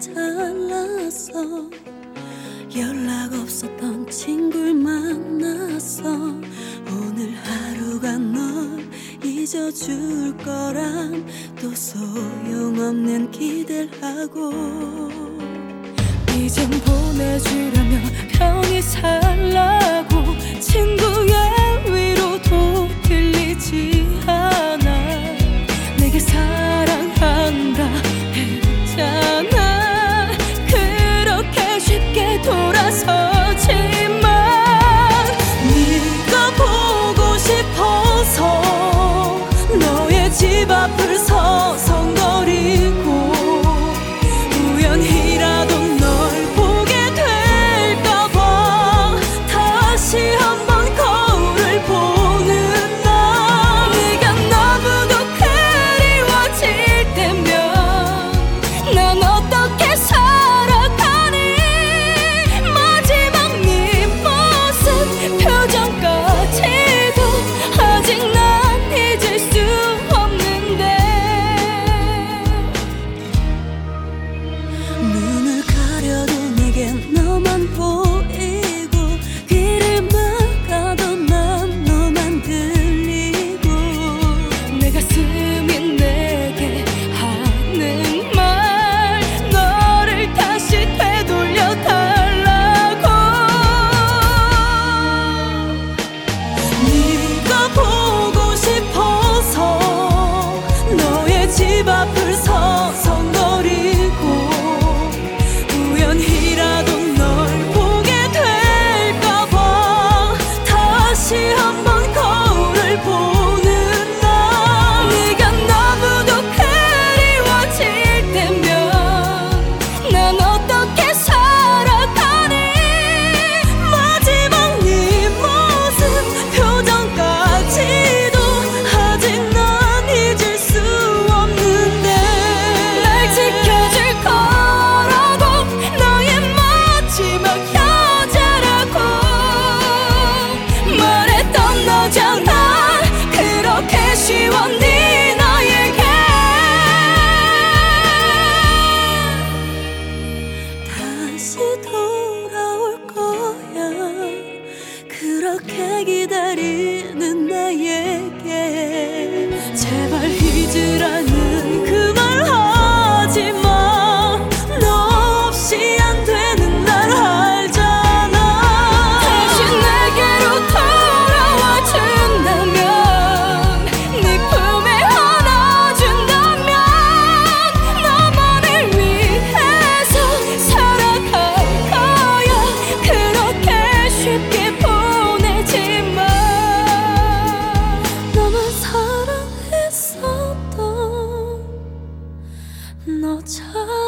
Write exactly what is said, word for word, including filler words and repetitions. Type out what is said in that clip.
잘났어. 연락 없었던 친구를 만났어. 오늘 하루가 널 잊어줄 거란 또 소용없는 기대를 하고 이젠 보내주려며 편히 살라고 친구의 위로도 들리지 않아. 내게 사랑한다 했잖아. 그렇게 쉽게 돌아서지만 네가 보고 싶어서 너의 집 앞을 서성거리고 우연히라도 널 보게 될까봐 다시 한번 거울을 보는 나. 네가 너무도 그리워질 때면 난 어떻게 살아가니. 마지막 네 모습 표정까지도 아직 난 잊을 수 없는데. 눈을 가려도 내겐 너만 보이고 귀를 막아도 난 너만 들리고 내 가슴이 내게 하는 말 너를 다시 되돌려 달라고. 네가 보고 싶어서 너의 집 앞을 서성거리고 우연히라도 널 보게 될까봐 다시 한번 거울을 보는 나. 네가 너무도 그리워질 때면 난 어떻게 살아가니. 마지막 네 모습 표정까지도 아직 난 잊을 수 없는데. 날 지켜줄 거라고 너의 마지막 여자라고 말했던 너잖아. 그렇게 쉬워 네 나에게 다시 돌아올 거야. 그렇게 기다리는 나에게 제발 잊으라는 그 말 하지마. 너 없이 안 되는 날 알잖아. 다시 내게로 돌아와 준다면 네 품에 안아준다면 너만을 위해서 살아갈 거야. 그렇게 쉽게 보내지마. 너만 사랑했었던 너잖아.